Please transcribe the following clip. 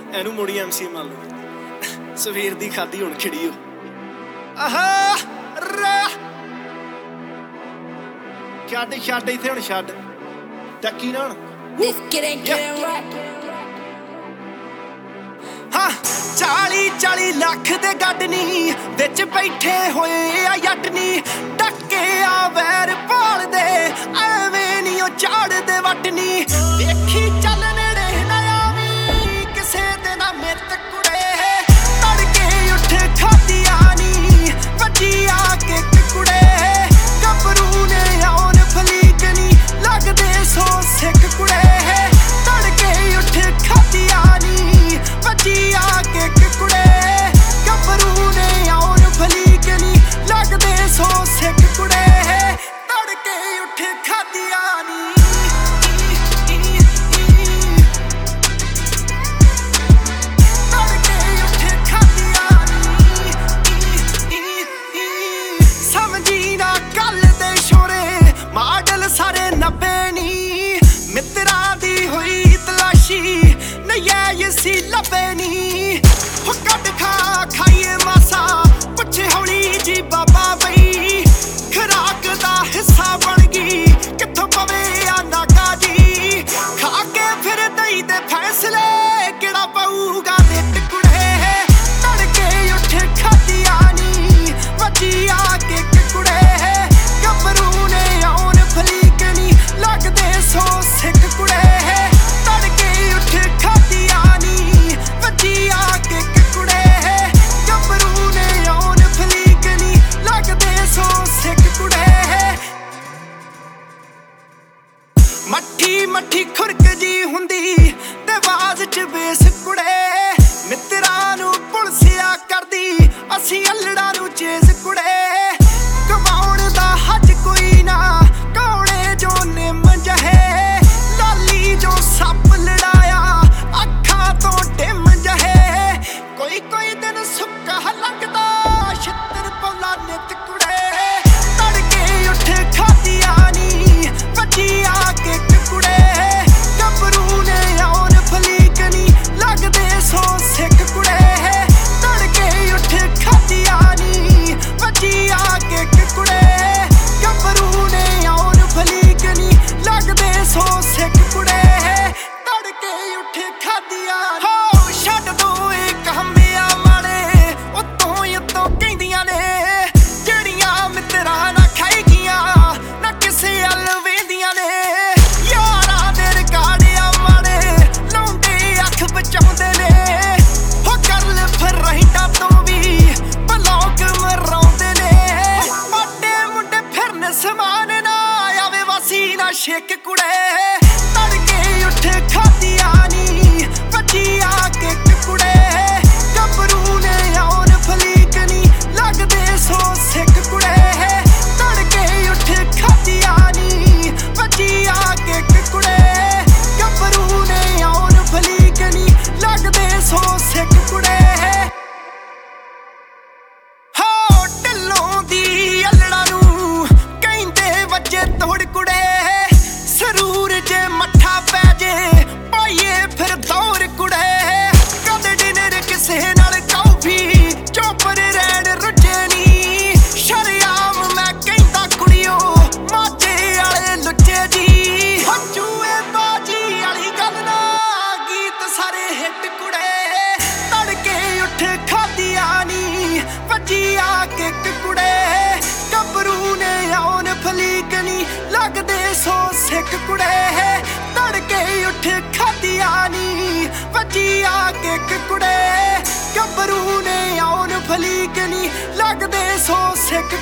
ਇਹਨੂੰ ਮੁੜੀ MC ਮੰਨ ਲਓ ਸਵੇਰ ਦੀ ਖਾਦੀ ਹੁਣ ਖਿੜੀ ਹੋ ਆਹਾ ਛੱਡ ਛੱਡ ਇੱਥੇ ਹੁਣ ਛੱਡ ਟੱਕੀ ਨਾ ਹੁਣ ਹਾਂ 40 ਲੱਖ ਦੇ ਗੱਡ ਨੀ ਵਿੱਚ ਬੈਠੇ ਹੋਏ ਆ ਜੱਟ ਨੀ ਟੱਕੇ ਆ ਵੈਰ ਭਾਲਦੇ ਐਵੇਂ ਨੀ ਉਹ ਝਾੜਦੇ ਵੱਟ ਨੀ ਵੇਖੀ ਚੱਲ ਨੇੜੇ ਨਾ ਆਵੀਂ ਕਿਸੇ ਦੇ ਨਾ ਮਿੱਤ ਕੁੜੇ ਤੜਕੇ ਉੱਠ ਖਾਦੀਆਂ ਨੀ ਵੱਜੀ ਆ ਕੇ ਕੁੜੇ ਗੱਭਰੂ ਨੇ ਆਉਣ ਫਲੀਕ ਨੀ ਲੱਗਦੇ ਸੋ ਸਿੱਖ ਕੁੜੇ ਤੜਕੇ ਉੱਠ ਖਾਦੀਆਂ ਨੀ ਵੱਜੀ ਆ ਕੇ ਕੁੜੇ ਗੱਭਰੂ ਨੇ ਆਉਣ ਫਲੀਕ ਨੀ ਲੱਗਦੇ ਸੋ ਸਿੱਖ ਕੁੜੇ ਤੜਕੇ ਉੱਠ ਖਾਦੀਆਂ ਨੀ ਸਾਰੇ 90 ਨੀ ਮਿੱਤਰਾਂ ਦੀ ਹੋਈ ਤਲਾਸ਼ੀ ਨਯਾਇਸੀ ਲੱਭੇ ਨੀ ਹੋ ਕੱਢ ਖਾ ਖਾਈਏ ਮਾਸਾ ਪੁੱਛੇ ਹੌਲੀ ਜੀ ਬਾਬਾ ਬਈ ਖਰਾਕ ਦਾ ਹਿੱਸਾ ਬਣ ਗਈ ਕਿੱਥੋਂ ਪਵੇ ਆ ਨਾਗਾ ਜੀ ਖਾ ਕੇ ਫਿਰ ਦਈ ਦੇ ਫੈਸਲੇ ਕਿਹੜਾ ਪਊਗਾ ਨਿੱਤ ਕੁੜੇ ਤੜਕੇ ਉੱਠ ਖਾਦੀਆਂ ਨੀ ਵੱਜੀ ਆ ਕੇ ਕੁੜੇ ਗੱਭਰੂ ਨੇ ਆਉਣ ਫਲੀਕ ਨੀ ਲੱਗਦੇ ਸੋ ਸਿੱਖ ਕੁੜੇ ਤੜਕੇ ਉੱਠ ਖਾਦੀਆਂ ਨੀ ਵੱਜੀ ਆ ਕੇ ਕੁੜੇ ਗੱਭਰੂ ਨੇ ਆਉਣ ਫਲੀਕ ਨੀ ਲੱਗਦੇ ਸੋ ਸਿੱਖ ਕੁੜੇ ਮੱਠੀ ਖੁਰਕ ਜੀ ਹੁੰਦੀ ਤੇ ਆਵਾਜ਼ ਚ ਬੇਸ ਕੁੜੇ ਮਿੱਤਰਾਂ ਨੂੰ ਪੁਲਸਿਆ ਕਰਦੀ ਅਸੀਂ ਅਲੜਾਂ ਨੂੰ ਚੇਸ ਕੁੜੇ ਕਮਾਉਣ ਦਾ ਹੱਜ ਕੋਈ ਨਾ ਕੌੜੇ ਜੋ ਨਿੰਮ ਜਹੇ ਲਾਲੀ ਜੋ ਸੱਪ ਲੜਾਇਆ ਅੱਖਾਂ ਤੋਂ ਟਿਮ ਜਹੇ ਕੋਈ ਦਿਨ ਸੁੱਕਾ ਲੰਘਦਾ ਛਿੱਤਰ ਪੌਲਾ ਨਿੱਤ ਕੁੜੇ ਤੜਕੇ ਉੱਠ ਖਾਦੀਆਂ ਨੀ ਵੱਜੀ ਆ ਕੇ ਕੁੜੇ ਗੱਭਰੂ ਨੇ ਆਉਣ ਫਲੀਕ ਨੀ ਲੱਗਦੇ ਸੋ ਸਿੱਖ ਕੁੜੇ ਤੜਕੇ ਉੱਠ ਖਾਦੀਆਂ ਨੀ ਵੱਜੀ ਆ ਕੇ ਕੁੜੇ ਗੱਭਰੂ ਨੇ ਆਉਣ ਫਲੀਕ ਨੀ ਲੱਗਦੇ ਸੋ ਸਿੱਖ ਕੁੜੇ ਤੜਕੇ ਉੱਠ ਖਾਦੀਆਂ ਹੋ ਛੱਡ ਦੋ ਇਹ ਕਹਮਿਆ ਮਾੜੇ ਉੱਤੋਂ ਕਹਿੰਦੀਆਂ ਨੇ ਜਿਹੜੀਆਂ ਮਿੱਤਰਾਂ ਨਾ ਖਾਈ ਗੀਆਂ ਨਾ ਕਿਸੇ ਵੱਲ ਵੇਂਦੀਆਂ ਨੇ ਯਾਰਾਂ ਦੇ ਰਿਕਾਰਡਿਆ ਮਾੜੇ ਲਾਉਂਦੇ ਅੱਖ ਬਚਾਉਂਦੇ ਨੇ ਹੋ ਕਰ ਫਿਰ ਰਹਿੰਦਾ ਤੋਂ ਵੀ ਬਲੌਗ ਮਰਾਉਂਦੇ ਨੇ ਮੋਟੇ ਮੁੰਡੇ ਫਿਰਨ ਸਮਾਨ ਨਾ ਆਵੇ ਵਾਸੀ ਨਾ ਛੇਕ ਕੁੜੇ ਤੜਕੇ ਉੱਠ ਖਾਦੀਆਂ ਨੀ ਵੱਜੀ ਆ ਕੇ ਕੁੜੇ ਗੱਭਰੂ ਨੇ ਆਉਣ ਫਲੀਕ ਨੀ ਲੱਗਦੇ ਸੋ ਸਿੱਖ ਕੁੜੇ ਤੜਕੇ ਉੱਠ ਖਾਦੀਆਂ ਨੀ ਵੱਜੀ ਆ ਕੇ ਕੁੜੇ ਗੱਭਰੂ ਨੇ ਆਉਣ ਫਲੀਕ ਨੀ ਲੱਗਦੇ ਸੋ ਸਿੱਖ ਕੁੜੇ ਹੋ ਢਿੱਲੋਂ ਦੀ ਅਲੜਾਂ ਨੂੰ ਕਹਿੰਦੇ ਵੱਜੇ ਤੋੜ ਕੁੜੇ ਸਰੂਰ ਜੇ ਮੱਠਾ ਪੈ ਜੇ ਪਾਈਏ ਫਿਰ ਦੌਰ ਕੁੜੇ ਕਦੇ ਡਿਨਰ ਕਿਸੇ ਨਾਲ ਕੌਫੀ ਚੋਪਰ ਰਹਿਣ ਰੁੱਝੇ ਨੀ ਸ਼ਰਿਆਮ ਮੈਂ ਕਹਿੰਦਾ ਕੁੜੀਓ ਮਾਝੇ ਵਾਲੇ ਲੁੱਚੇ ਜੀ ਹੱਜੂਏ ਬਾਜੀ ਵਾਲੀ ਗੱਲ ਨਾ ਗੀਤ ਸਾਰੇ ਹਿੱਟ ਕੁੜੇ ਤੜਕੇ ਉੱਠ ਖਾਦੀਆਂ ਨੀ ਵੱਜੀ ਆ ਕੇ ਕੁੜੇ ਗੱਭਰੂ ਨੇ ਆਉਣ ਫਲੀਕ ਨੀ ਲੱਗਦੇ ਸੋ ਸਿੱਖ ਕੁੜੇ ਤੜਕੇ ਉੱਠ ਖਾਦੀਆਂ ਨੀ ਵੱਜੀ ਆ ਕੇ ਕੁੜੇ ਗੱਭਰੂ ਨੇ ਆਉਣ ਫਲੀਕ ਨੀ ਲੱਗਦੇ ਸੋ ਸਿੱਖ